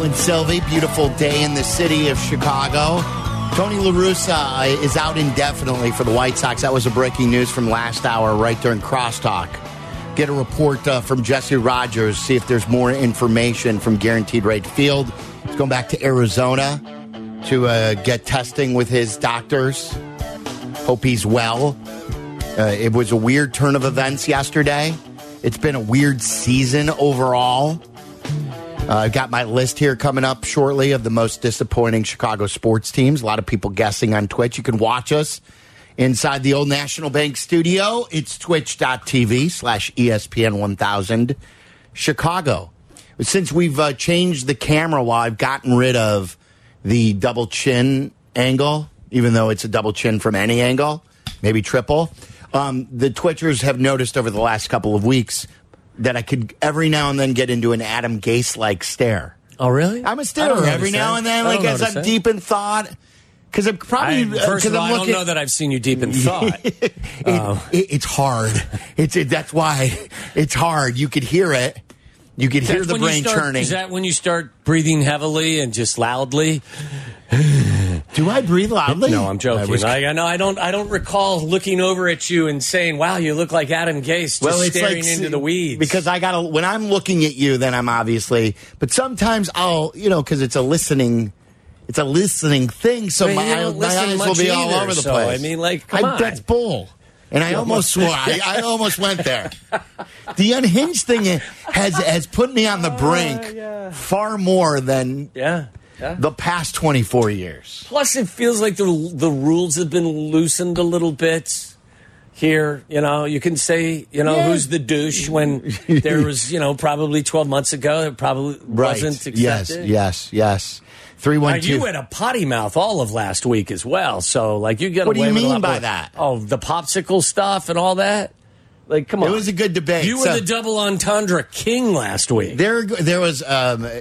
and Sylvie, beautiful day in the city of Chicago. Tony La Russa is out indefinitely for the White Sox. That was a breaking news from last hour right during Crosstalk. Get a report from Jesse Rogers, see if there's more information from Guaranteed Rate Field. He's going back to Arizona to get testing with his doctors. Hope he's well. It was a weird turn of events yesterday. It's been a weird season overall. I've got my list here coming up shortly of the most disappointing Chicago sports teams. A lot of people guessing on Twitch. You can watch us inside the old National Bank studio. It's twitch.tv/ESPN1000 Chicago. Since we've changed the camera while I've gotten rid of the double chin angle, even though it's a double chin from any angle, maybe triple, the Twitchers have noticed over the last couple of weeks that I could every now and then get into an Adam Gase-like stare. Oh, really? I'm a starer every now and then, like as I'm deep in thought. Because I'm probably first of all, I don't know that I've seen you deep in thought. It's hard. That's why it's hard. You could hear it. You could hear the brain churning. Is that when you start breathing heavily and just loudly? Do I breathe loudly? No, I'm joking. I don't recall looking over at you and saying, "Wow, you look like Adam Gase," just staring into the weeds. Because when I'm looking at you, then I'm obviously. But sometimes I'll, because it's a listening thing. So my eyes will be all over the place. I mean, come on, that's bull. And I almost swore. I almost went there. The unhinged thing has put me on the brink far more than the past 24 years. Plus, it feels like the rules have been loosened a little bit here. You can say, who's the douche when there was, probably 12 months ago, it probably wasn't accepted. Yes. 312. You had a potty mouth all of last week as well. So, you got what do you mean by that? Oh, the popsicle stuff and all that? Come on. It was a good debate. You were the double entendre king last week. There was an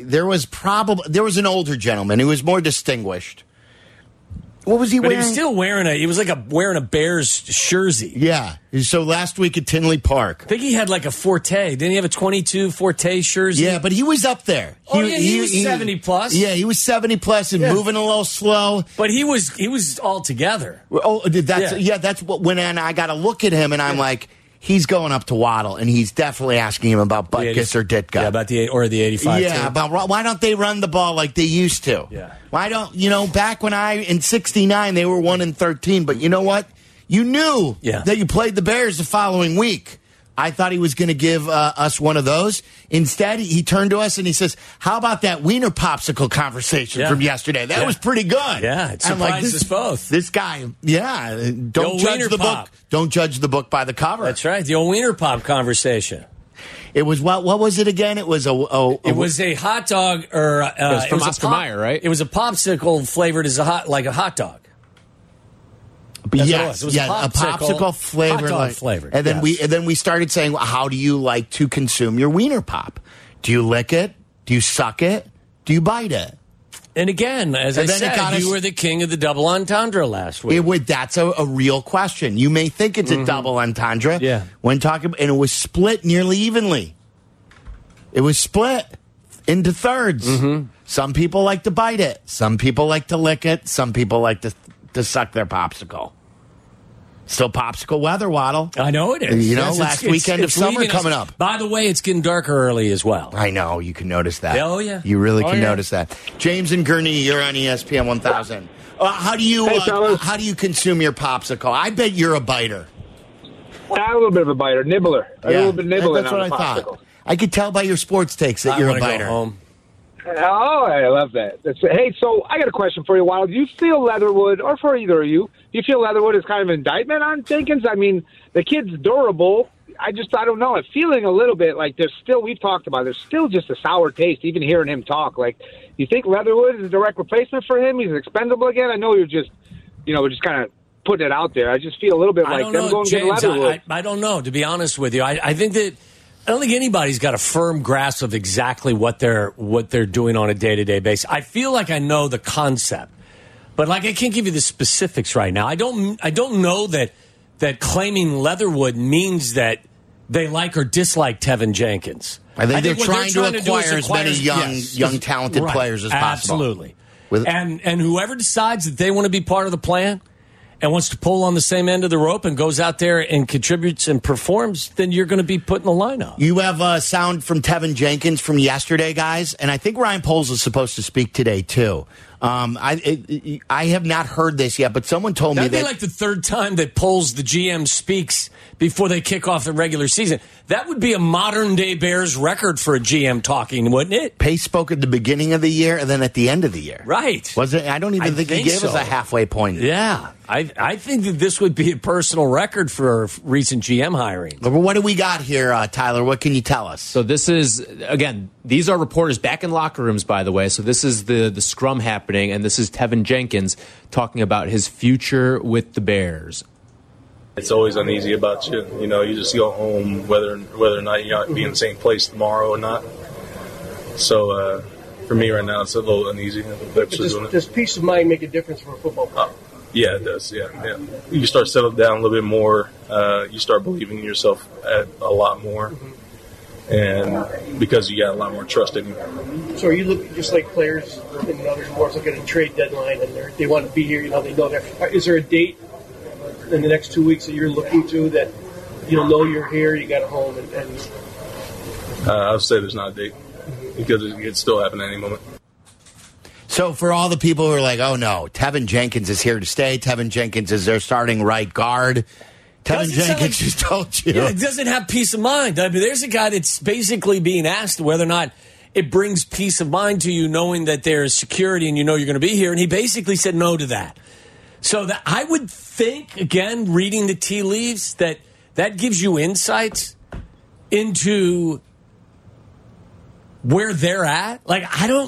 older gentleman who was more distinguished. What was he wearing? He was still wearing wearing a Bears jersey. Yeah. So last week at Tinley Park. I think he had a Forte. Didn't he have a 22 Forte jersey? Yeah, but he was up there. He was 70 plus. Yeah, he was 70 plus and moving a little slow. But he was all together. Oh, that's what when I got to look at him and I'm like, he's going up to Waddle, and he's definitely asking him about Butkus or Ditka. Yeah, about the 85. Yeah, about why don't they run the ball like they used to? Yeah. Why don't, back when in 69, they were 1-13, but you know what? You knew that you played the Bears the following week. I thought he was going to give us one of those. Instead, he turned to us and he says, how about that Wiener Popsicle conversation from yesterday? That was pretty good. Yeah, it surprised us both. This guy, don't judge the book. Don't judge the book by the cover. That's right, the old Wiener Pop conversation. It was what was it again? It was it was a hot dog, or it was from Oscar Mayer, right? It was a popsicle flavored as a hot dog. But yes, it was a popsicle flavor, hot dog flavored. And then we started saying, how do you like to consume your Wiener Pop? Do you lick it? Do you suck it? Do you bite it? And again, as I said, you were the king of the double entendre last week. That's a real question. You may think it's a double entendre. Yeah. When talking, and it was split nearly evenly. It was split into thirds. Mm-hmm. Some people like to bite it. Some people like to lick it. Some people like to suck their popsicle. Still popsicle weather, Waddle. I know it is. Last weekend of summer coming up. By the way, it's getting darker early as well. I know. You can notice that. Oh, yeah. You really can notice that. James and Gurney, you're on ESPN 1000. How do you consume your popsicle? I bet you're a biter. I'm a little bit of a biter. Nibbler. A little bit nibbling That's what on I popsicle. thought. I could tell by your sports takes that you're a biter. Go home. Oh, I love that. Hey, so I got a question for you, Wild. Do you feel Leatherwood, or for either of you, do you feel Leatherwood is kind of an indictment on Jenkins? I mean, the kid's durable. I don't know. I'm feeling a little bit like we've talked about, there's still just a sour taste, even hearing him talk. You think Leatherwood is a direct replacement for him? He's expendable again? I know we're just kind of putting it out there. I just feel a little bit like them going to get Leatherwood. I don't know, to be honest with you. I think that I don't think anybody's got a firm grasp of exactly what they're doing on a day-to-day basis. I feel like I know the concept, but I can't give you the specifics right now. I don't know that claiming Leatherwood means that they like or dislike Tevin Jenkins. I think they're trying to acquire as many young talented players as possible. Absolutely. And whoever decides that they want to be part of the plan and wants to pull on the same end of the rope and goes out there and contributes and performs, then you're going to be put in the lineup. You have sound from Tevin Jenkins from yesterday, guys, and I think Ryan Poles is supposed to speak today, too. I have not heard this yet, but someone told me that... That'd be like the third time that Poles, the GM, speaks before they kick off the regular season. That would be a modern-day Bears record for a GM talking, wouldn't it? Pace spoke at the beginning of the year and then at the end of the year. Right. Was it? I don't even think he gave us a halfway point. Yeah. I think that this would be a personal record for recent GM hiring. What do we got here, Tyler? What can you tell us? So this is, again, these are reporters back in locker rooms, by the way. So this is the scrum happening, and this is Tevin Jenkins talking about his future with the Bears. It's always uneasy about you. You know, you just go home whether or not you're not be in the same place tomorrow or not. So for me right now, it's a little uneasy. Does peace of mind make a difference for a football player? Yeah, it does. Yeah. You start to settle down a little bit more. You start believing in yourself a lot more, and because you got a lot more trust in you. So are you looking just like players in other sports look at a trade deadline and they want to be here? You know, they know that. Is there a date in the next 2 weeks that you're looking to that you'll know you're here, you got a home, and I would say there's not a date because it could still happen at any moment. So for all the people who are like, oh no, Tevin Jenkins is here to stay. Tevin Jenkins is their starting right guard. Tevin Jenkins just told you. Yeah, it doesn't have peace of mind. I mean, there's a guy that's basically being asked whether or not it brings peace of mind to you knowing that there's security and you know you're going to be here. And he basically said no to that. So that I would think, again, reading the tea leaves, that gives you insights into where they're at. Like,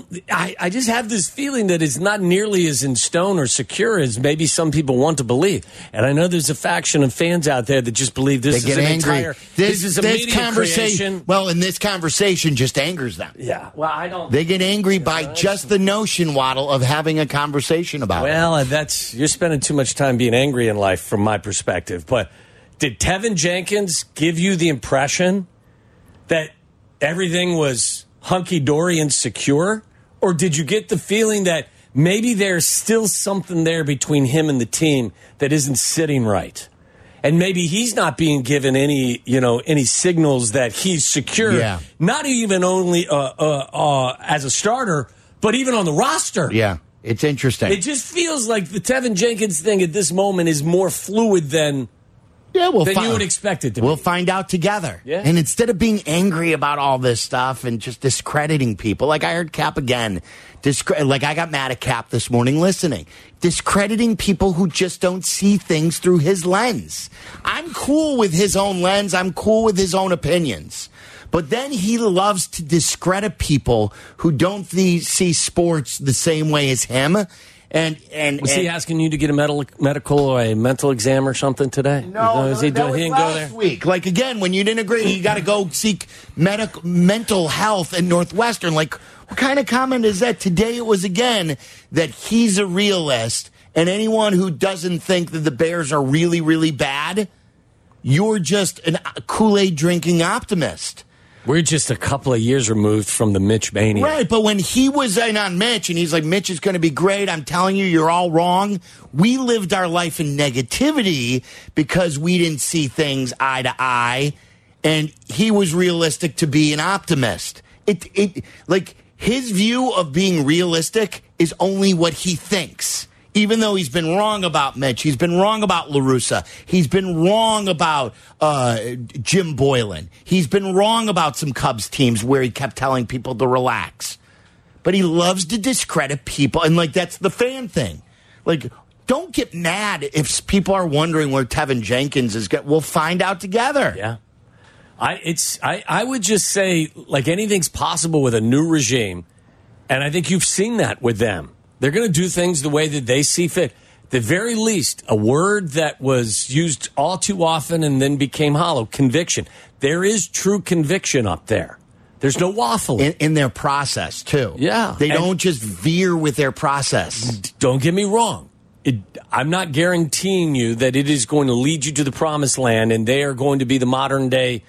I just have this feeling that it's not nearly as in stone or secure as maybe some people want to believe. And I know there's a faction of fans out there that just believe this is an entire, this is a media creation. Well, and this conversation just angers them. Yeah. Well, I don't. They get angry by just the notion, Waddle, of having a conversation about it. Well, you're spending too much time being angry in life from my perspective. But did Tevin Jenkins give you the impression that everything was hunky-dory and secure? Or did you get the feeling that maybe there's still something there between him and the team that isn't sitting right? And maybe he's not being given any signals that he's secure, not even only as a starter, but even on the roster. Yeah, it's interesting. It just feels like the Tevin Jenkins thing at this moment is more fluid than you would expect it to be. We'll find out together. Yeah. And instead of being angry about all this stuff and just discrediting people, like I heard Cap again, like I got mad at Cap this morning listening, discrediting people who just don't see things through his lens. I'm cool with his own lens. I'm cool with his own opinions. But then he loves to discredit people who don't see sports the same way as him. Was he asking you to get a medical or a mental exam or something today? No, he didn't go there? Week. Like, again, when you didn't agree, you got to go seek mental health at Northwestern. Like, what kind of comment is that? Today it was, again, that he's a realist, and anyone who doesn't think that the Bears are really, really bad, you're just a Kool-Aid drinking optimist. We're just a couple of years removed from the Mitch mania. Right, but when he was in on Mitch, and he's like, Mitch is going to be great, I'm telling you, you're all wrong. We lived our life in negativity because we didn't see things eye to eye, and he was realistic to be an optimist. Like, his view of being realistic is only what he thinks. Even though he's been wrong about Mitch, he's been wrong about La Russa, he's been wrong about Jim Boylan, he's been wrong about some Cubs teams where he kept telling people to relax. But he loves to discredit people, and like that's the fan thing. Like, don't get mad if people are wondering where Tevin Jenkins is going. We'll find out together. Yeah, I would just say like anything's possible with a new regime, and I think you've seen that with them. They're going to do things the way that they see fit. At the very least, a word that was used all too often and then became hollow, conviction. There is true conviction up there. There's no waffling. In their process, too. Yeah. They don't just veer with their process. Don't get me wrong. I'm not guaranteeing you that it is going to lead you to the promised land and they are going to be the modern day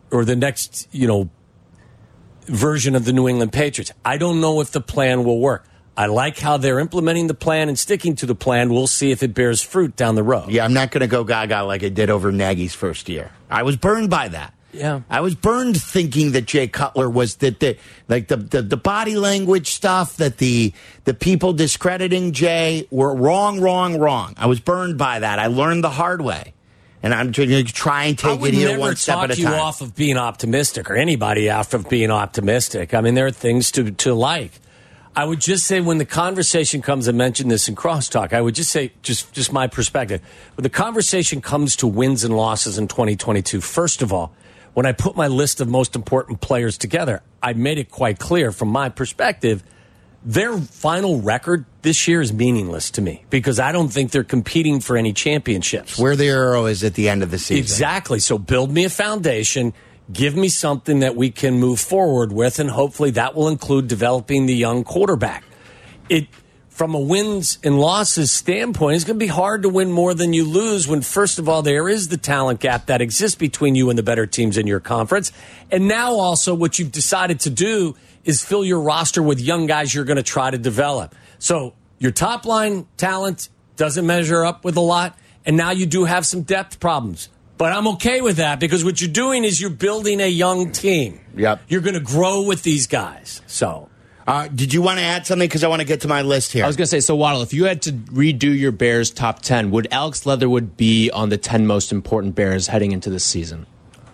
or the next, version of the New England Patriots. I don't know if the plan will work. I like how they're implementing the plan and sticking to the plan. We'll see if it bears fruit down the road. Yeah, I'm not going to go gaga like I did over Nagy's first year. I was burned by that. Yeah, I was burned thinking that Jay Cutler was the body language stuff, that the people discrediting Jay were wrong. I was burned by that. I learned the hard way. And I'm going to try and take it here one step at a time. I would never talk you off of being optimistic, or anybody off of being optimistic. I mean, there are things to like. I would just say when the conversation comes, I mentioned this in Crosstalk, I would just say, just my perspective, when the conversation comes to wins and losses in 2022, first of all, when I put my list of most important players together, I made it quite clear from my perspective, their final record this year is meaningless to me because I don't think they're competing for any championships. Where the arrow is at the end of the season. Exactly. So build me a foundation, give me something that we can move forward with, and hopefully that will include developing the young quarterback. From a wins and losses standpoint, it's going to be hard to win more than you lose when, first of all, there is the talent gap that exists between you and the better teams in your conference. And now also what you've decided to do is fill your roster with young guys you're going to try to develop. So your top line talent doesn't measure up with a lot, and now you do have some depth problems. But I'm okay with that because what you're doing is you're building a young team. Yep. You're going to grow with these guys. So, did you want to add something? Because I want to get to my list here. I was going to say, so Waddle, if you had to redo your Bears top 10, would Alex Leatherwood be on the 10 most important Bears heading into this season?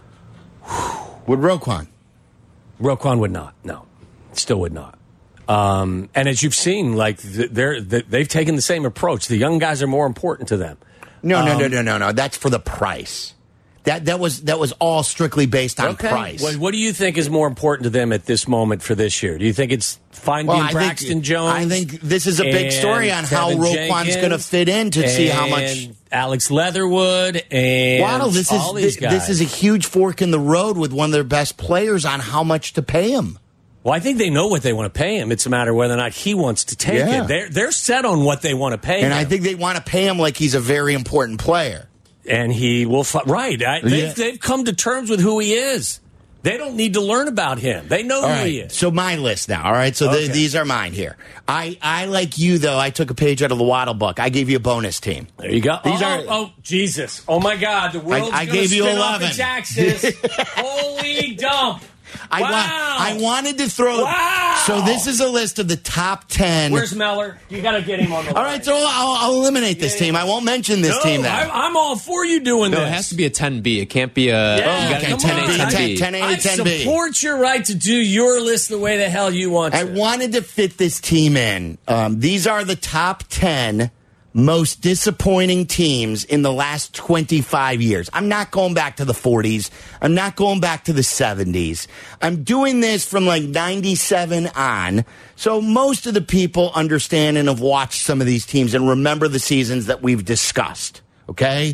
Would Roquan? Roquan would not. No. Still would not. And as you've seen, they've taken the same approach. The young guys are more important to them. No. That's for the price. That was all strictly based on price. Well, what do you think is more important to them at this moment for this year? Do you think it's finding Braxton Jones? I think this is a big story on how Roquan's going to fit in to see how much. Alex Leatherwood and Waddle, all these guys. This is a huge fork in the road with one of their best players on how much to pay him. Well, I think they know what they want to pay him. It's a matter of whether or not he wants to take it. They're set on what they want to pay him. And I think they want to pay him like he's a very important player. And he will they've come to terms with who he is. They don't need to learn about him. They know who he is. So my list now, all right? So these are mine here. I like you, though, I took a page out of the Waddle book. I gave you a bonus team. There you go. Jesus. Oh, my God. The world's going to spin off its axis. Holy dump. I wanted to throw. Wow. So this is a list of the top 10. Where's Meller? You got to get him on the line. All right, so I'll eliminate this team. I won't mention this team now. I'm all for you doing this. No, it has to be a 10B. It can't be a. You got to be 10A, 10B. I support your right to do your list the way the hell you want to. I wanted to fit this team in. These are the top 10 most disappointing teams in the last 25 years. I'm not going back to the 40s. I'm not going back to the 70s. I'm doing this from like 97 on. So most of the people understand and have watched some of these teams and remember the seasons that we've discussed. Okay?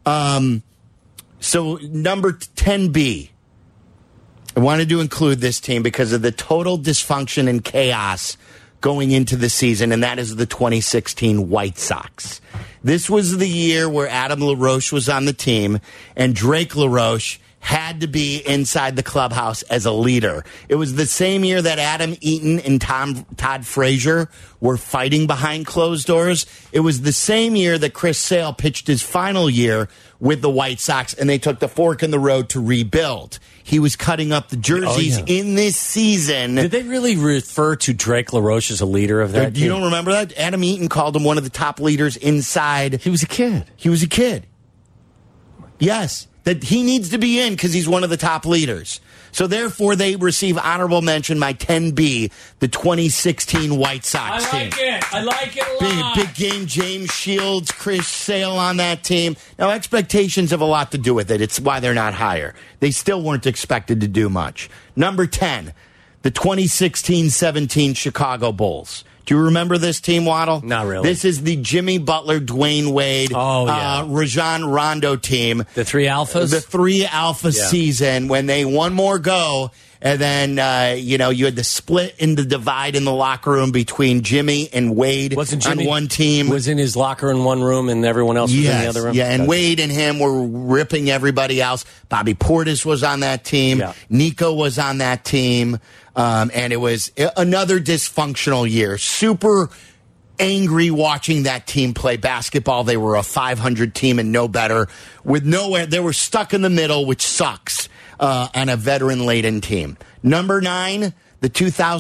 So number 10B. I wanted to include this team because of the total dysfunction and chaos going into the season, and that is the 2016 White Sox. This was the year where Adam LaRoche was on the team, and Drake LaRoche had to be inside the clubhouse as a leader. It was the same year that Adam Eaton and Todd Frazier were fighting behind closed doors. It was the same year that Chris Sale pitched his final year with the White Sox, and they took the fork in the road to rebuild. He was cutting up the jerseys in this season. Did they really refer to Drake LaRoche as a leader of that team? You don't remember that? Adam Eaton called him one of the top leaders inside. He was a kid. He was a kid. Yes. That he needs to be in because he's one of the top leaders. So therefore, they receive honorable mention, my 10B, the 2016 White Sox team. I like it a lot. Big game, James Shields, Chris Sale on that team. Now, expectations have a lot to do with it. It's why they're not higher. They still weren't expected to do much. Number 10, the 2016-17 Chicago Bulls. Do you remember this team, Waddle? Not really. This is the Jimmy Butler, Dwayne Wade, Rajon Rondo team. The three alphas? The three alpha season when they one more go And then, you had the split in the divide in the locker room between Jimmy and Wade on one team. Was in his locker in one room and everyone else was in the other room? Yeah, and Wade and him were ripping everybody else. Bobby Portis was on that team. Yeah. Nico was on that team. And it was another dysfunctional year. Super angry watching that team play basketball. They were a 500 team and no better. They were stuck in the middle, which sucks. On a veteran-laden team. Number 9, the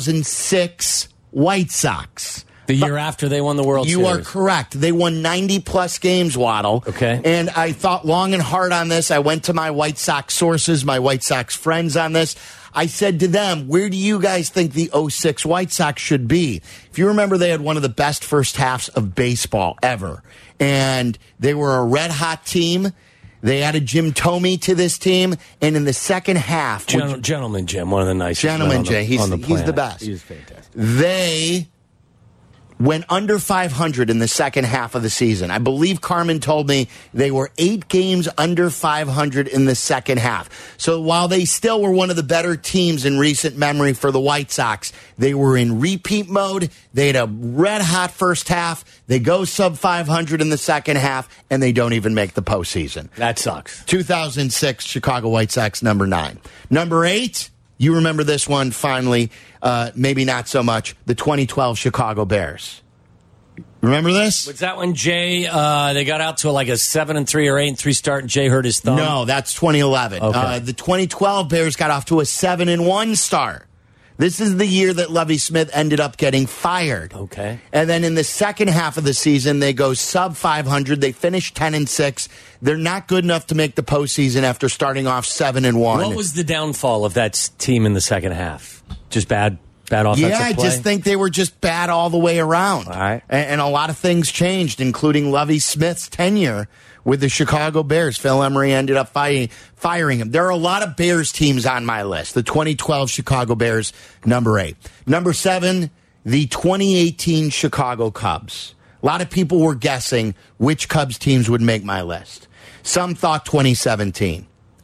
2006 White Sox. The year after they won the World Series. You are correct. They won 90-plus games, Waddle. Okay. And I thought long and hard on this. I went to my White Sox sources, my White Sox friends on this. I said to them, where do you guys think the 06 White Sox should be? If you remember, they had one of the best first halves of baseball ever. And they were a red-hot team. They added Jim Thome to this team, and in the second half... Gentleman Jim, one of the nicest Gentleman Jim, he's the best. He's fantastic. They went under 500 in the second half of the season. I believe Carmen told me they were 8 games under 500 in the second half. So while they still were one of the better teams in recent memory for the White Sox, they were in repeat mode. They had a red-hot first half. They go sub-500 in the second half, and they don't even make the postseason. That sucks. 2006 Chicago White Sox, number 9. Number 8, you remember this one finally, maybe not so much, the 2012 Chicago Bears. Remember this? Was that when Jay, they got out to like a 7-3 or 8-3 start and Jay hurt his thumb? No, that's 2011. Okay. The 2012 Bears got off to a 7-1 start. This is the year that Lovie Smith ended up getting fired. Okay. And then in the second half of the season, they go sub-500. They finish 10-6. They're not good enough to make the postseason after starting off 7-1. What was the downfall of that team in the second half? Just bad offensive play? I just think they were just bad all the way around. All right. And a lot of things changed, including Lovie Smith's tenure with the Chicago Bears. Phil Emery ended up firing him. There are a lot of Bears teams on my list. The 2012 Chicago Bears, number 8. Number 7, the 2018 Chicago Cubs. A lot of people were guessing which Cubs teams would make my list. Some thought 2017.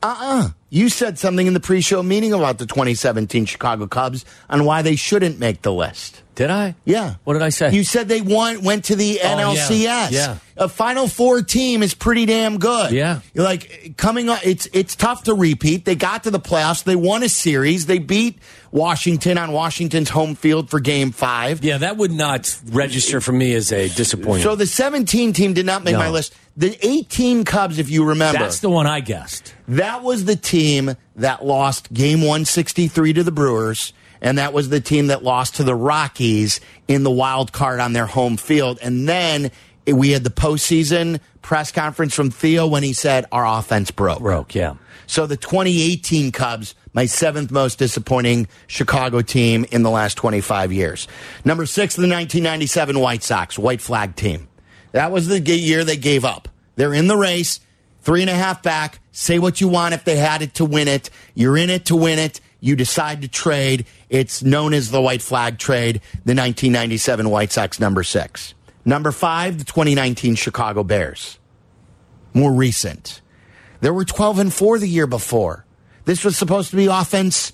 You said something in the pre-show meeting about the 2017 Chicago Cubs on why they shouldn't make the list. Did I? Yeah. What did I say? You said they went to the NLCS. Yeah. A Final Four team is pretty damn good. Yeah. You're like, coming up, it's tough to repeat. They got to the playoffs. They won a series. They beat Washington on Washington's home field for Game 5. Yeah, that would not register for me as a disappointment. So the 17 team did not make my list. The 18 Cubs, if you remember. That's the one I guessed. That was the team that lost Game 163 to the Brewers. And that was the team that lost to the Rockies in the wild card on their home field. And then we had the postseason press conference from Theo when he said our offense broke. Yeah. So the 2018 Cubs, my 7th most disappointing Chicago team in the last 25 years. Number 6, the 1997 White Sox, white flag team. That was the year they gave up. They're in the race, 3.5 back. Say what you want if they had it to win it. You're in it to win it. You decide to trade. It's known as the white flag trade, the 1997 White Sox, number 6. Number 5, the 2019 Chicago Bears. More recent. There were 12-4 the year before. This was supposed to be offense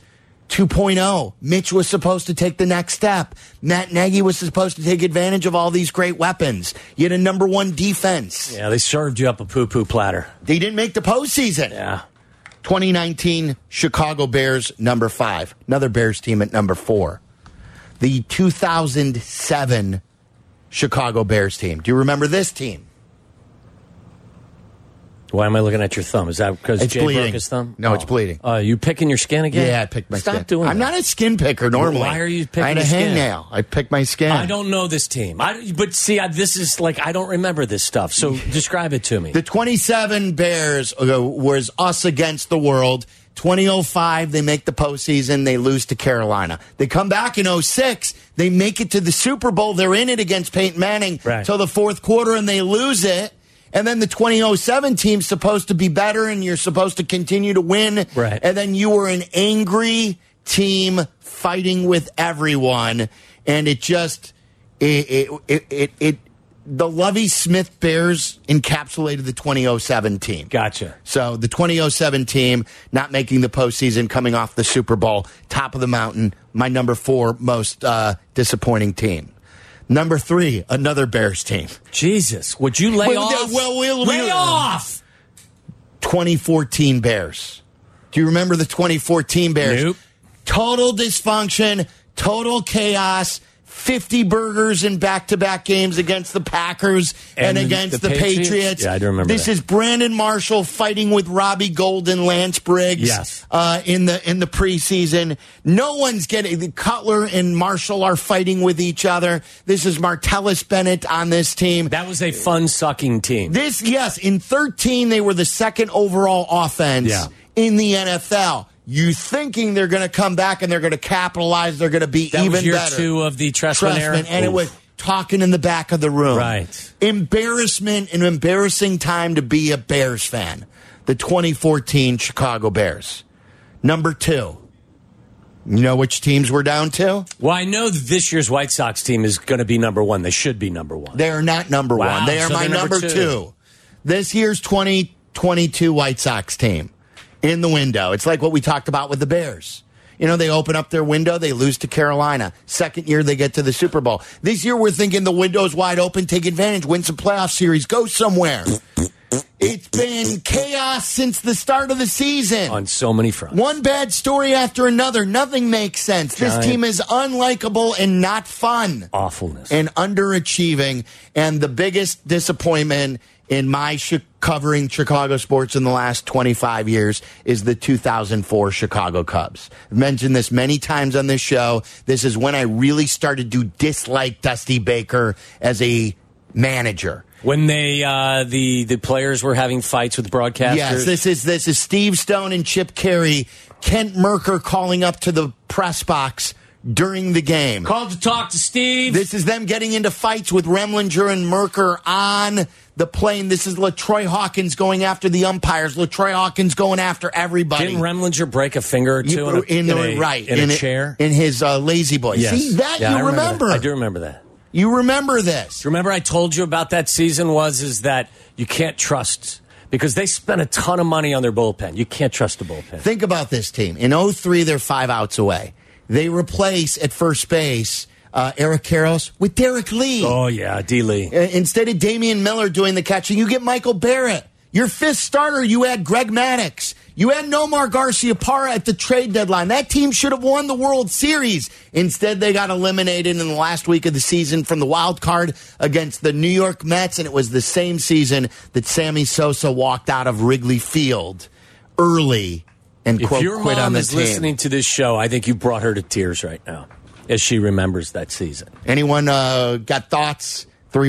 2.0. Mitch was supposed to take the next step. Matt Nagy was supposed to take advantage of all these great weapons. You had a number 1 defense. Yeah, they served you up a poo-poo platter. They didn't make the postseason. Yeah. 2019 Chicago Bears, number 5. Another Bears team at number 4. The 2007 Chicago Bears team. Do you remember this team? Why am I looking at your thumb? Is that because Jay broke his thumb? No, it's bleeding. You picking your skin again? Yeah, I picked my skin. Stop doing that. I'm not a skin picker normally. Why are you picking I had a hangnail. I picked my skin. I don't know this team. But see, this is like, I don't remember this stuff. So describe it to me. The 27 Bears was us against the world. 2005, they make the postseason. They lose to Carolina. They come back in 06. They make it to the Super Bowl. They're in it against Peyton Manning till the fourth quarter, and they lose it. And then the 2007 team's supposed to be better, and you're supposed to continue to win. Right. And then you were an angry team fighting with everyone, and it just the the Lovie Smith Bears encapsulated the 2007 team. Gotcha. So the 2007 team not making the postseason, coming off the Super Bowl, top of the mountain, my number 4 most disappointing team. Number 3, another Bears team. Jesus, would you lay off? Lay off! 2014 Bears. Do you remember the 2014 Bears? Nope. Total dysfunction, total chaos. 50 burgers in back-to-back games against the Packers and against the Patriots. Yeah, I do remember this that. is Brandon Marshall fighting with Robbie Gould and Lance Briggs in the preseason. No one's getting... Cutler and Marshall are fighting with each other. This is Martellus Bennett on this team. That was a fun-sucking team. In 13, they were the second overall offense in the NFL. You thinking they're going to come back and they're going to capitalize, they're going to be that even was year better. 2 of the Trestman era. And it was talking in the back of the room. Right. Embarrassment, an embarrassing time to be a Bears fan. The 2014 Chicago Bears. Number 2. You know which teams we're down to? Well, I know that this year's White Sox team is going to be number 1. They should be number 1. They are not number 1. They are my number 2. This year's 2022 White Sox team. In the window. It's like what we talked about with the Bears. You know, they open up their window, they lose to Carolina. Second year, they get to the Super Bowl. This year, we're thinking the window's wide open, take advantage, win some playoff series, go somewhere. It's been chaos since the start of the season. On so many fronts. One bad story after another. Nothing makes sense. This team is unlikable and not fun. Awfulness. And underachieving. And the biggest disappointment in my covering Chicago sports in the last 25 years is the 2004 Chicago Cubs. I've mentioned this many times on this show. This is when I really started to dislike Dusty Baker as a manager. When they the players were having fights with broadcasters? Yes, this is Steve Stone and Chip Carey, Kent Merker calling up to the press box during the game. Called to talk to Steve. This is them getting into fights with Remlinger and Merker on the plane. This is LaTroy Hawkins going after the umpires. LaTroy Hawkins going after everybody. Didn't Remlinger break a finger or two in a chair? In his lazy boy. Yes. See, that you remember. I do remember that. You remember this. Remember I told you about that season is that you can't trust, because they spent a ton of money on their bullpen. You can't trust the bullpen. Think about this team. In 2003, they're 5 outs away. They replace at first base Eric Karros with Derek Lee. Oh, yeah, D. Lee. Instead of Damian Miller doing the catching, you get Michael Barrett. Your 5th starter, you had Greg Maddux. You had Nomar Garciaparra at the trade deadline. That team should have won the World Series. Instead, they got eliminated in the last week of the season from the wild card against the New York Mets, and it was the same season that Sammy Sosa walked out of Wrigley Field early and if your quit mom on the is team. Listening to this show, I think you brought her to tears right now as she remembers that season. Anyone got thoughts?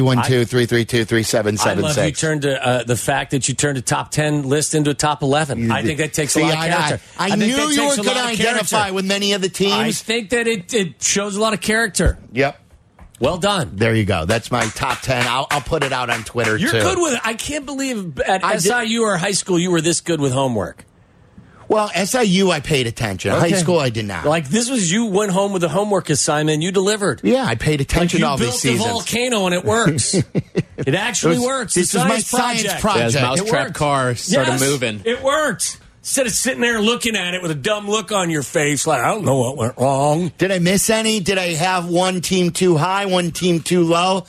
312-332-3776. I love you turned to the fact that you turned a top 10 list into a top 11. I think that takes a lot of character. I knew you were going to identify with many of the teams. I think that it shows a lot of character. Yep. Well done. There you go. That's my top 10. I'll put it out on Twitter, You're too. good with it. I can't believe at SIU or high school you were this good with homework. Well, SIU, I paid attention. Okay. High school, I did not. Like, this was you went home with a homework assignment. You delivered. Yeah, I paid attention all these seasons. You built the volcano, and it works. It actually works. This is my science project. Yeah, his mousetrap car started moving. It worked. Instead of sitting there looking at it with a dumb look on your face, like, I don't know what went wrong. Did I miss any? Did I have one team too high, one team too low?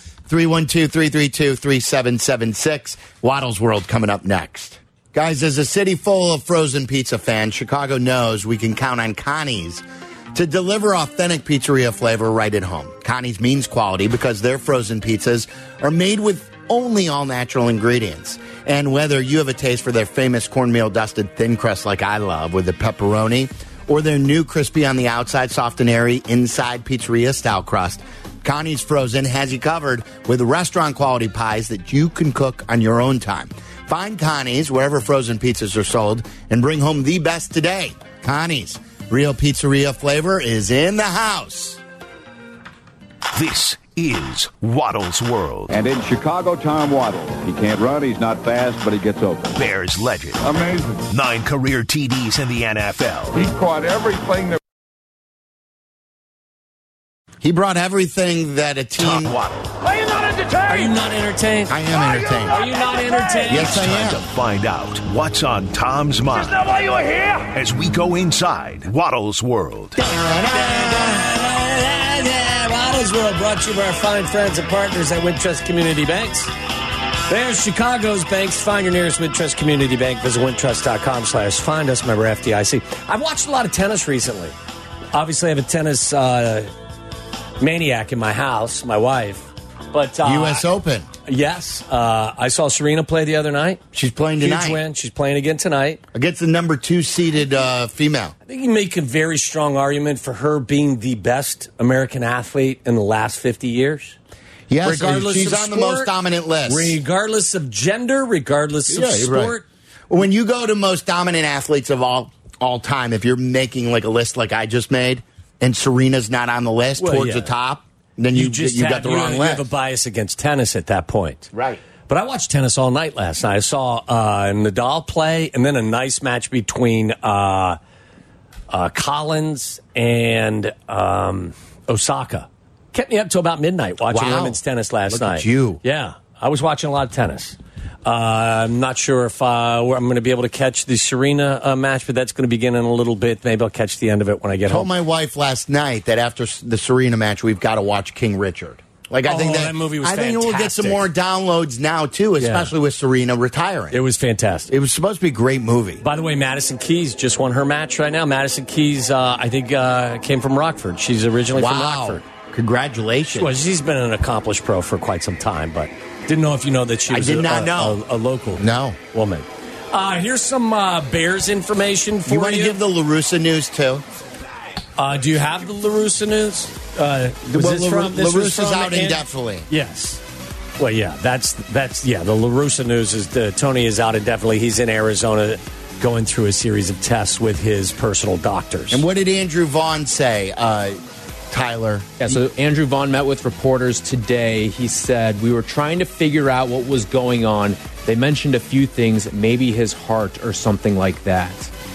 312-332-3776. Waddle's World coming up next. Guys, as a city full of frozen pizza fans, Chicago knows we can count on Connie's to deliver authentic pizzeria flavor right at home. Connie's means quality because their frozen pizzas are made with only all-natural ingredients. And whether you have a taste for their famous cornmeal-dusted thin crust like I love with the pepperoni, or their new crispy on the outside, soft and airy inside pizzeria-style crust, Connie's Frozen has you covered with restaurant-quality pies that you can cook on your own time. Find Connie's wherever frozen pizzas are sold and bring home the best today. Connie's. Real pizzeria flavor is in the house. This is Waddle's World. And in Chicago, Tom Waddle. He can't run, he's not fast, but he gets open. Bears legend. Amazing. 9 career TDs in the NFL. He caught everything that... He brought everything that a team... Tom Waddle. Laying on a Are you not entertained? I am entertained. Are you not entertained? Yes, I Time am. to find out what's on Tom's mind. Is that why you were here? As we go inside Waddle's world. Waddle's World brought to you by our fine friends and partners at Wintrust Community Banks. There's Chicago's banks. Find your nearest Wintrust Community Bank. Visit wintrust.com/find us. Member FDIC. I've watched a lot of tennis recently. Obviously, I have a tennis maniac in my house, my wife. But U.S. Open. Yes. I saw Serena play the other night. She's playing tonight. Huge win. She's playing again tonight. Against the number 2 seeded female. I think you make a very strong argument for her being the best American athlete in the last 50 years. Yes, Regardless she's of on the sport, most dominant list. Regardless of gender, regardless of Yeah, you're right. sport. When you go to most dominant athletes of all time, if you're making like a list like I just made, and Serena's not on the list Well, towards yeah. the top, then you got the wrong You list. have a bias against tennis at that point. Right. But I watched tennis all night last night. I saw Nadal play, and then a nice match between Collins and Osaka. Kept me up till about midnight watching Wow. women's tennis last Look night. at you. Yeah, I was watching a lot of tennis. I'm not sure if I'm going to be able to catch the Serena match, but that's going to begin in a little bit. Maybe I'll catch the end of it when I get I told home. my wife last night that after the Serena match, we've got to watch King Richard. Like I think that movie was I think we'll get some fantastic. more downloads now too, especially with Serena retiring. It was fantastic. It was supposed to be a great movie. By the way, Madison Keys just won her match right now. Madison Keys, I think, came from Rockford. She's originally from Rockford. Congratulations. Well, she's been an accomplished pro for quite some time, but didn't know if you know that she was did not know. a local No. woman. Here's some Bears information for You want to give the LaRussa news too? Do you have the LaRussa news? LaRussa's out indefinitely. Yes. Well, yeah, that's the LaRussa news is Tony is out indefinitely. He's in Arizona going through a series of tests with his personal doctors. And what did Andrew Vaughn say, Tyler? Yeah, so Andrew Vaughn met with reporters today. He said, we were trying to figure out what was going on. They mentioned a few things, maybe his heart or something like that.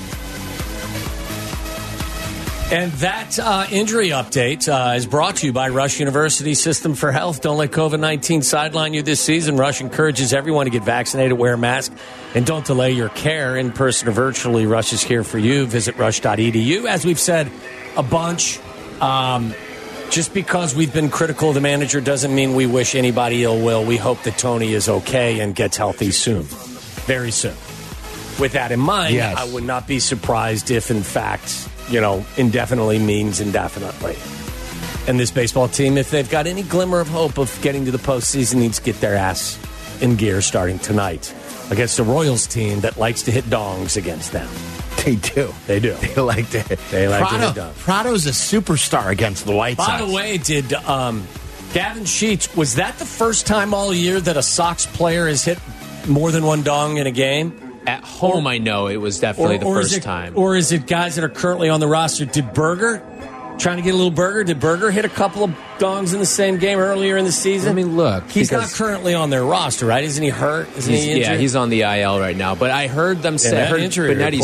And that injury update is brought to you by Rush University System for Health. Don't let COVID-19 sideline you this season. Rush encourages everyone to get vaccinated, wear a mask, and don't delay your care. In person or virtually, Rush is here for you. Visit rush.edu. As we've said a bunch, just because we've been critical of the manager doesn't mean we wish anybody ill will. We hope that Tony is okay and gets healthy soon. Very soon. With that in mind, Yes. I would not be surprised if, in fact, indefinitely means indefinitely. And this baseball team, if they've got any glimmer of hope of getting to the postseason, needs to get their ass in gear starting tonight against a Royals team that likes to hit dongs against them. They do. They do. They like to hit. They like to hit dongs. Prado's a superstar against the White Sox. By the way, did Gavin Sheets, was that the first time all year that a Sox player has hit more than one dong in a game? At home, I know it was definitely the first time. Or is it guys that are currently on the roster? Did Berger, trying to get a little Berger, did Berger hit a couple of dongs in the same game earlier in the season? I mean, look. He's not currently on their roster, right? Isn't he hurt? Isn't he injured? Yeah, he's on the IL right now. But I heard them say, I heard Benetti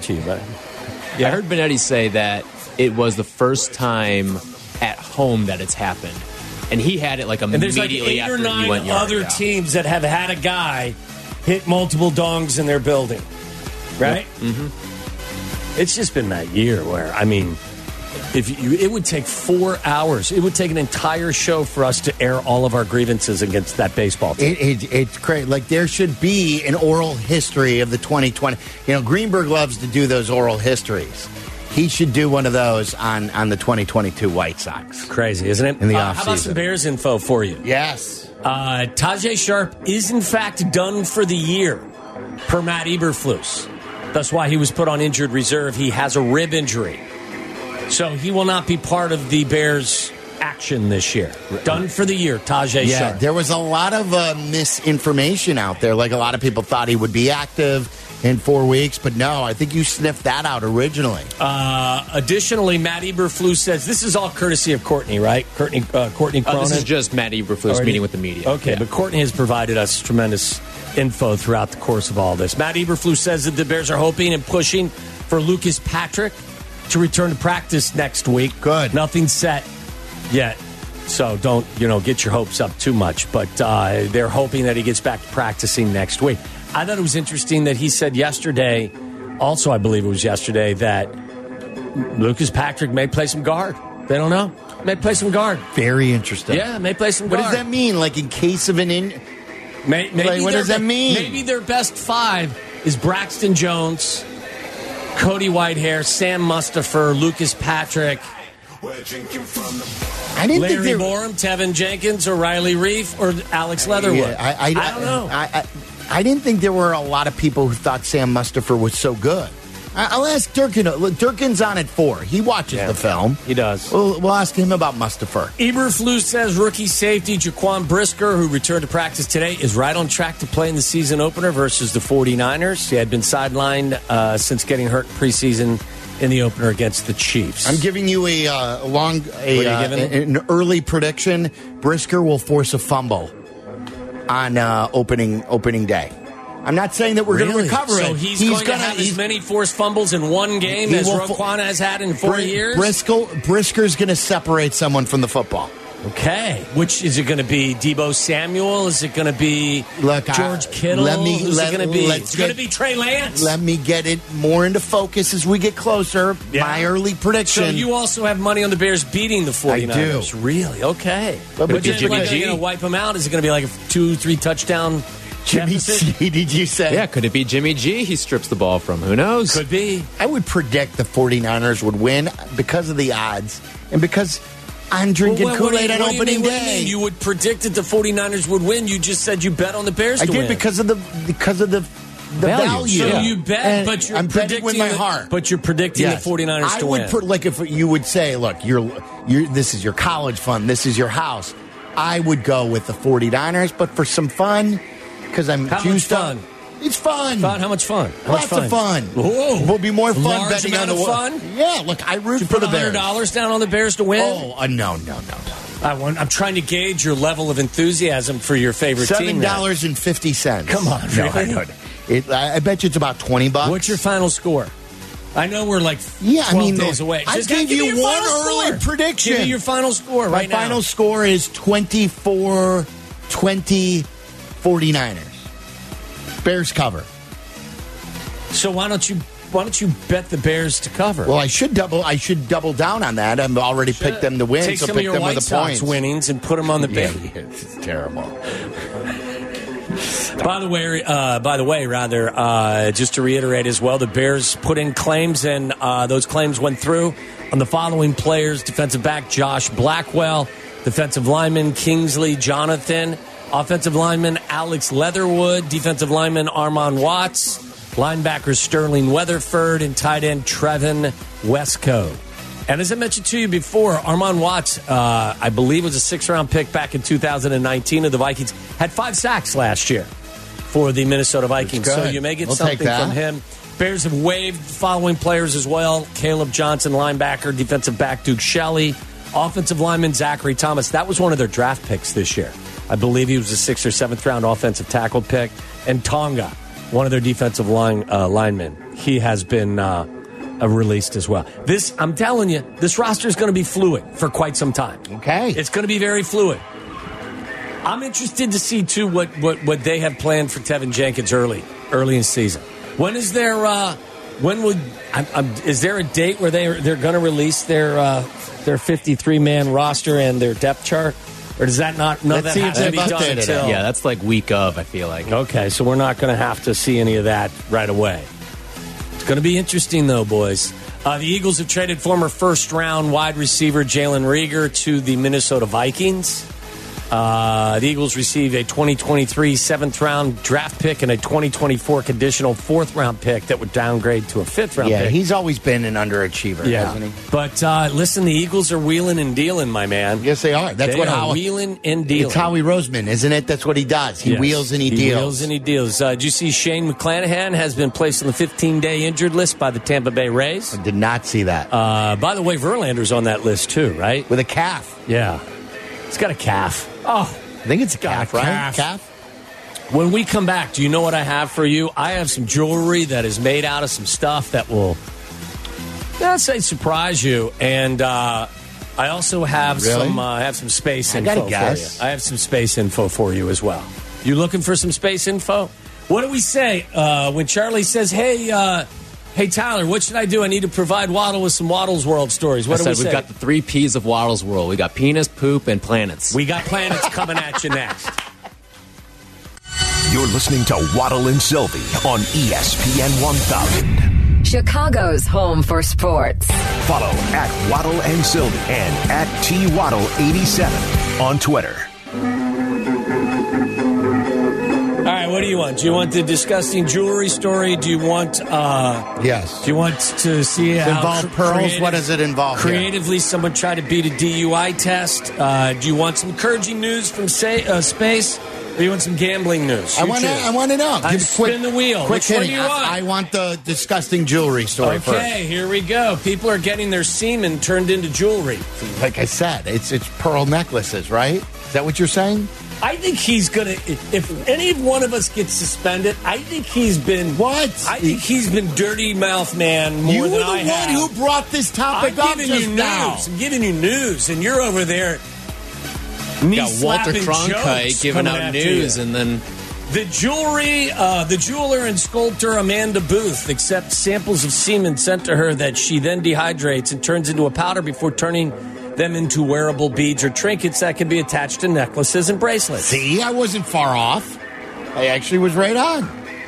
say that it was the first time at home that it's happened. And he had it like immediately and there's like 8 after or 9 he went yard. other teams that have had a guy hit multiple dongs in their building, right? Yep. Mm-hmm. It's just been that year where, I mean, it would take 4 hours. It would take an entire show for us to air all of our grievances against that baseball team. It's great. Like, there should be an oral history of the 2020. Greenberg loves to do those oral histories. He should do one of those on the 2022 White Sox. Crazy, isn't it? In the How about offseason. some Bears info for you? Yes. Tajay Sharp is, in fact, done for the year, per Matt Eberflus. That's why he was put on injured reserve. He has a rib injury. So he will not be part of the Bears' action this year. Done for the year, Tajay Sharp. There was a lot of misinformation out there. Like, a lot of people thought he would be active in 4 weeks, but no, I think you sniffed that out originally. Additionally, Matt Eberflus says, this is all courtesy of Courtney, right? Courtney Cronin? This is just Matt Eberflus meeting with the media. Okay, but Courtney has provided us tremendous info throughout the course of all this. Matt Eberflus says that the Bears are hoping and pushing for Lucas Patrick to return to practice next week. Good. Nothing set yet. So don't, get your hopes up too much. But they're hoping that he gets back to practicing next week. I thought it was interesting that he said yesterday, also I believe it was yesterday, that Lucas Patrick may play some guard. They don't know. May play some guard. Very interesting. Yeah, may play some guard. What does that mean? Like in case of an injury? Maybe what does that mean? Maybe their best 5 is Braxton Jones, Cody Whitehair, Sam Mustipher, Lucas Patrick, Larry Borum, Tevin Jenkins, or Riley Reef, or Alex Leatherwood. Yeah, I don't know. I didn't think there were a lot of people who thought Sam Mustipher was so good. I'll ask Durkin. Durkin's on at 4. He watches the film. He does. We'll ask him about Mustipher. Eberflus says rookie safety Jaquan Brisker, who returned to practice today, is right on track to play in the season opener versus the 49ers. He had been sidelined since getting hurt preseason in the opener against the Chiefs. I'm giving you an early prediction. Brisker will force a fumble on opening day. I'm not saying that we're going to recover it. So he's going to have as many forced fumbles in one game as Roquan has had in 4 years? Brisker's going to separate someone from the football. Okay. Which is it going to be? Deebo Samuel? Is it going to be George Kittle? Who's it going to be? It's going to be Trey Lance. Let me get it more into focus as we get closer. Yeah. My early prediction. So you also have money on the Bears beating the 49ers? I do. Really? Okay. But is it going to wipe them out? Is it going to be like a 2-3 touchdown Jimmy G, did you say? Yeah, could it be Jimmy G he strips the ball from? Who knows? Could be. I would predict the 49ers would win because of the odds and because I'm drinking Kool-Aid on opening day. You would predict that the 49ers would win. You just said you bet on the Bears to win. I did because of the value. So you bet, but you're predicting with my heart. But you're predicting the 49ers to win. Like if you would say, look, this is your college fund, this is your house. I would go with the 49ers, but for some fun, because I'm juiced up. It's fun. How much fun? Lots of fun. Whoa. Will be more fun Large betting on the fun? Yeah, look, I root for the Bears. $100 down on the Bears to win? Oh, no. I'm trying to gauge your level of enthusiasm for your favorite team. $7.50. Come on, really? I bet you it's about $20. What's your final score? I know we're like 12 days away. I gave you one early prediction. Give me your final score right now. My final score is 24-20 49ers. Bears cover. So why don't you bet the Bears to cover? Well, I should double down on that. I've already picked them to win. Take so some pick of your them White with the Sox points. winnings and put them on the Bears. Yeah, it's terrible. By the way, just to reiterate as well, the Bears put in claims, and those claims went through on the following players: defensive back Josh Blackwell, defensive lineman Kingsley Jonathan, offensive lineman Alex Leatherwood, defensive lineman Armon Watts, linebackers Sterling Weatherford, and tight end Trevin Westcott. And as I mentioned to you before, Armon Watts, I believe, was a 6th-round pick back in 2019 of the Vikings, had 5 sacks last year for the Minnesota Vikings. So you may get something from him. Bears have waived the following players as well: Caleb Johnson, linebacker, defensive back Duke Shelley, offensive lineman Zachary Thomas. That was one of their draft picks this year. I believe he was a 6th or 7th round offensive tackle pick. And Tonga, one of their defensive linemen. He has been released as well. I'm telling you, this roster is going to be fluid for quite some time. Okay. It's going to be very fluid. I'm interested to see, too, what they have planned for Tevin Jenkins early in season. When is there is there a date where they're going to release their 53-man roster and their depth chart? Or does that not? No, that has to be done until. Yeah, that's like week of, I feel like. Okay, so we're not going to have to see any of that right away. It's going to be interesting, though, boys. The Eagles have traded former 1st-round wide receiver Jalen Reagor to the Minnesota Vikings. The Eagles received a 2023 7th-round draft pick and a 2024 conditional 4th-round pick that would downgrade to a 5th-round pick. Yeah, he's always been an underachiever, hasn't he? But listen, the Eagles are wheeling and dealing, my man. Yes, they are. That's wheeling and dealing. It's Howie Roseman, isn't it? That's what he does. He wheels and he deals. He wheels and he deals. Did you see Shane McClanahan has been placed on the 15-day injured list by the Tampa Bay Rays? I did not see that. By the way, Verlander's on that list too, right? With a calf. Yeah. He's got a calf. Oh, I think it's a calf, right? Calf. When we come back, do you know what I have for you? I have some jewelry that is made out of some stuff that will, let's say, surprise you. And I also have Really? some space I info gotta for guess. you. I have some space info for you as well. You looking for some space info? What do we say when Charlie says, Hey, Tyler, what should I do? I need to provide Waddle with some Waddle's World stories. What do we say? We've got the 3 Ps of Waddle's World. We got penis, poop, and planets. We got planets coming at you next. You're listening to Waddle and Sylvie on ESPN 1000. Chicago's home for sports. Follow at Waddle and Sylvie and at TWaddle87 on Twitter. All right, what do you want? Do you want the disgusting jewelry story? Do you want Yes. Do you want to see Does it how involve pearls? What does it involve here? creatively someone tried to beat a DUI test? Do you want some encouraging news from space? Or do you want some gambling news? I You want choose. to know. I spin the wheel. Quick Which one hitting. do you want? I want the disgusting jewelry story first. Okay, here we go. People are getting their semen turned into jewelry. Like I said, it's pearl necklaces, right? Is that what you're saying? I think he's gonna. If any one of us gets suspended, I think he's been What? I think he's been dirty mouth man more You were than the I one have. who brought this topic I'm up giving just you now. news. I'm giving you news, and you're over there. got Walter Cronkite giving out news, and then the jeweler and sculptor Amanda Booth accepts samples of semen sent to her that she then dehydrates and turns into a powder before turning them into wearable beads or trinkets that can be attached to necklaces and bracelets. See, I wasn't far off. I actually was right on.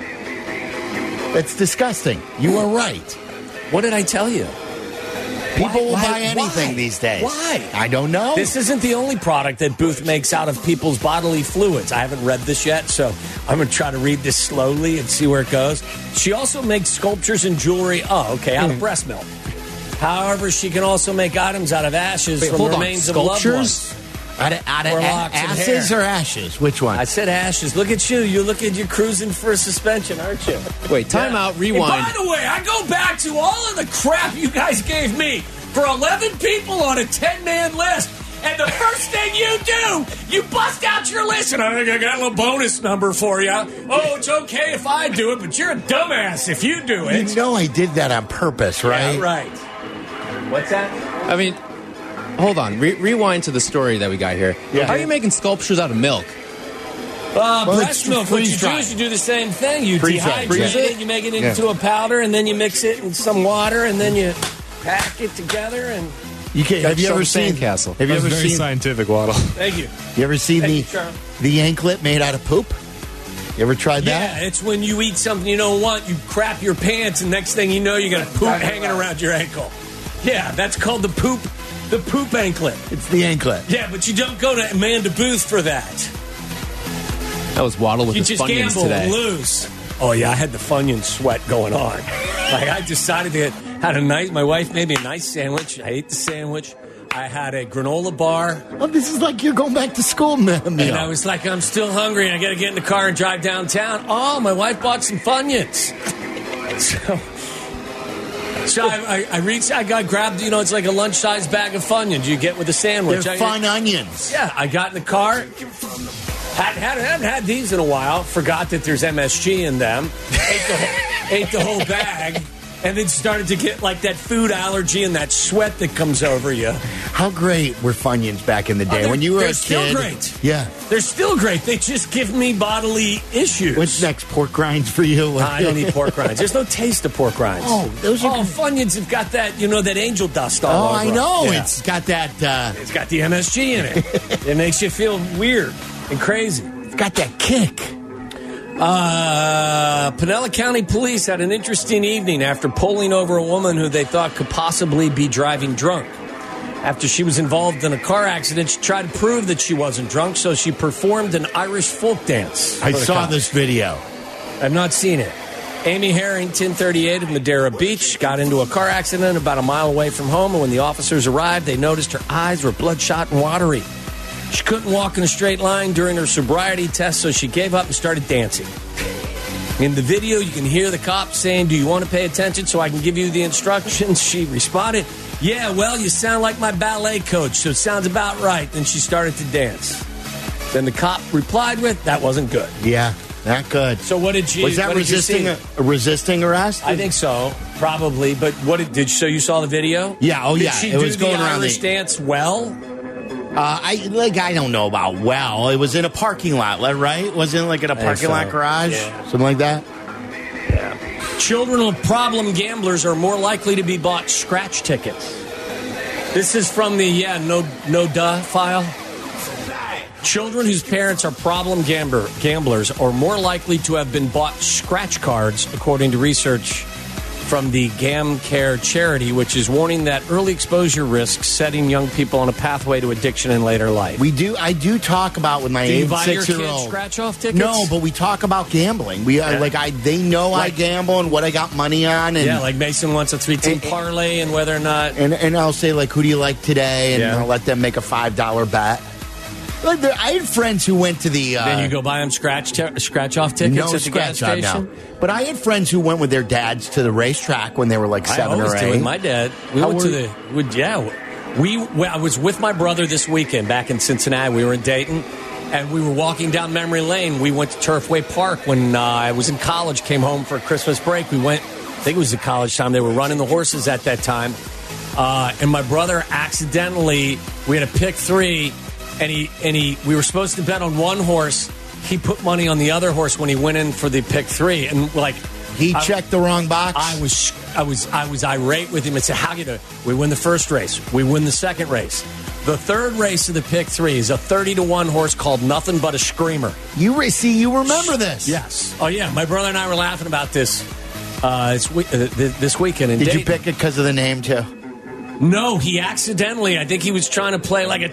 That's disgusting. You were right. What did I tell you? People will Why- buy anything why? these days. Why? I don't know. This isn't the only product that Booth makes out of people's bodily fluids. I haven't read this yet, so I'm going to try to read this slowly and see where it goes. She also makes sculptures and jewelry, out of breast milk. However, she can also make items out of ashes from remains of loved ones. Out of Or locks and asses hair. or ashes? Which one? I said ashes. Look at you. You look at you cruising for suspension, aren't you? wait, time out, rewind. And by the way, I go back to all of the crap you guys gave me for 11 people on a 10-man list. And the first thing you do, you bust out your list, and I think I got a little bonus number for you. Oh, it's okay if I do it, but you're a dumbass if you do it. You know I did that on purpose, right? Yeah, right. What's that? I mean, hold on. Rewind to the story that we got here. Yeah. How are you making sculptures out of milk? Breast it's milk. What you do freeze-dried. is you do the same thing. You Freeze-dried. dehydrate it, you make it into a powder, and then you mix it in some water, and then you pack it together. And You can, have you ever seen Sandcastle? Have you ever very seen? scientific, Waddle. thank you. You ever seen Thank you, Charlie. the anklet made out of poop? You ever tried that? Yeah, it's when you eat something you don't want, you crap your pants, and next thing you know, you got a poop hanging around your ankle. Yeah, that's called the poop anklet. It's the anklet. Yeah, but you don't go to Amanda Booth for that. That was Waddle with You his just Funyuns gamble today. and lose. Oh yeah, I had the Funyun sweat going on. Like I decided to my wife made me a nice sandwich. I ate the sandwich. I had a granola bar. Oh, this is like you're going back to school meal. And I was like, I'm still hungry, and I got to get in the car and drive downtown. Oh, my wife bought some Funyuns. So I grabbed, it's like a lunch-sized bag of Funyuns you get with a sandwich. They're fun onions. Yeah, I got in the car. Haven't had these in a while. Forgot that there's MSG in them. Ate the whole bag. And then started to get like that food allergy and that sweat that comes over you. How great were Funyuns back in the day when you were a kid? They're still great. Yeah. They're still great. They just give me bodily issues. What's next? Pork rinds for you? I don't eat pork rinds. There's no taste of pork rinds. Oh, those are. Funyuns have got that, that angel dust all over I them. know. Yeah. It's got that. It's got the MSG in it. It makes you feel weird and crazy. It's got that kick. Pinella County Police had an interesting evening after pulling over a woman who they thought could possibly be driving drunk. After she was involved in a car accident, she tried to prove that she wasn't drunk, so she performed an Irish folk dance. I saw this video. I've not seen it. Amy Harrington, 38, of Madeira Beach, got into a car accident about a mile away from home, and when the officers arrived, they noticed her eyes were bloodshot and watery. She couldn't walk in a straight line during her sobriety test, so she gave up and started dancing. In the video, you can hear the cop saying, "Do you want to pay attention so I can give you the instructions?" She responded, "Yeah, well, you sound like my ballet coach, so it sounds about right." Then she started to dance. Then the cop replied with, "That wasn't good." Yeah. Not good. So what did you? Was that what did you see? resisting arrest? I think so, probably. But so you saw the video? Yeah. Oh, did yeah. She it do was going the around Irish dance well? I don't know about well. It was in a parking lot, right? Wasn't it like in a parking lot garage? Yeah. Something like that? Yeah. Children of problem gamblers are more likely to be bought scratch tickets. This is from the no duh file. Children whose parents are problem gamblers are more likely to have been bought scratch cards, according to research from the GamCare charity, which is warning that early exposure risks setting young people on a pathway to addiction in later life. I do talk about with my 8 and 6 year old scratch-off tickets? No, but we talk about gambling. We are they know I gamble and what I got money on. And, like Mason wants a 3-team parlay and whether or not. And I'll say like, who do you like today? And Yeah. I'll let them make a $5 bet. Like I had friends who went to the. Then you go buy them scratch-off tickets No at the gas scratch-off, station? no. But I had friends who went with their dads to the racetrack when they were like 7 or 8. I always did with my dad. I was with my brother this weekend back in Cincinnati. We were in Dayton, and we were walking down memory lane. We went to Turfway Park when I was in college, came home for Christmas break. We went, I think it was at college time. They were running the horses at that time. And my brother accidentally, we had a pick 3, and we were supposed to bet on one horse. He put money on the other horse when he went in for the pick 3, and he checked the wrong box. I was irate with him and said, "How you do? We win the first race, we win the second race, the third race of the pick 3 is a 30-1 horse called Nothing But a Screamer." You remember this? Yes. Oh yeah, my brother and I were laughing about this this weekend. Did you pick it because of the name too? No, he accidentally. I think he was trying to play like a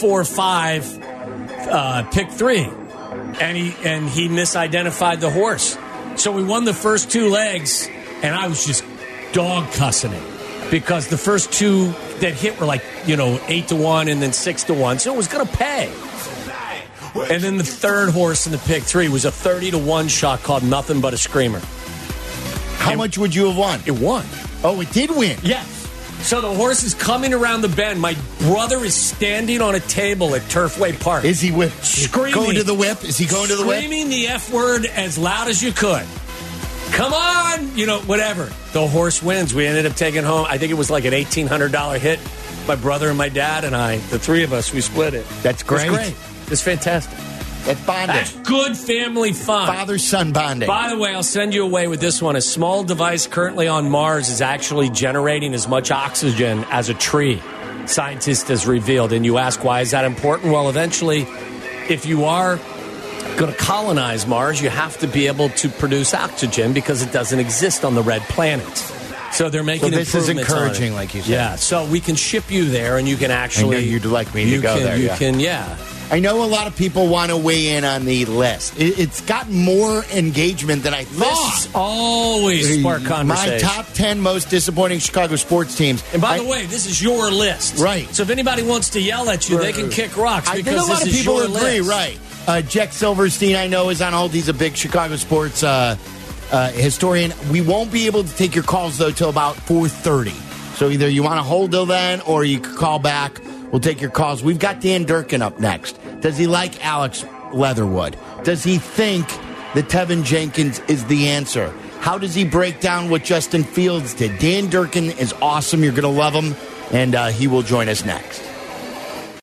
2-4-5 pick 3. And he misidentified the horse. So we won the first 2 legs, and I was just dog cussing it because the first 2 that hit were 8-1 and then 6-1, so it was going to pay. And then the third horse in the pick 3 was a 30-1 shot called Nothing But a Screamer. How much would you have won? It won. Oh, it did win. Yes. So the horse is coming around the bend. My brother is standing on a table at Turfway Park. Is he screaming? Going to the whip? Is he going to the whip? Screaming the F word as loud as you could. Come on! Whatever. The horse wins. We ended up taking home, I think it was like an $1,800 hit. My brother and my dad and I, the 3 of us, we split it. That's great. It was great. It's fantastic. That's bonding. That's good family fun. Father-son bonding. By the way, I'll send you away with this one. A small device currently on Mars is actually generating as much oxygen as a tree, scientists has revealed. And you ask, why is that important? Well, eventually, if you are going to colonize Mars, you have to be able to produce oxygen because it doesn't exist on the red planet. So they're making this is improvements encouraging, on it. like you said. Yeah, so we can ship you there, and you can actually. I know you'd like me to go there. You can, yeah. I know a lot of people want to weigh in on the list. It's gotten more engagement than I thought. Lists always spark conversation. My top 10 most disappointing Chicago sports teams. And by the way, this is your list. Right. So if anybody wants to yell at you, they can kick rocks I because think a lot this of is people your agree, list. right. Jack Silverstein, I know, is on hold. He's a big Chicago sports historian. We won't be able to take your calls, though, till about 4:30. So either you want to hold till then or you can call back. We'll take your calls. We've got Dan Durkin up next. Does he like Alex Leatherwood? Does he think that Tevin Jenkins is the answer? How does he break down what Justin Fields did? Dan Durkin is awesome. You're going to love him, and he will join us next.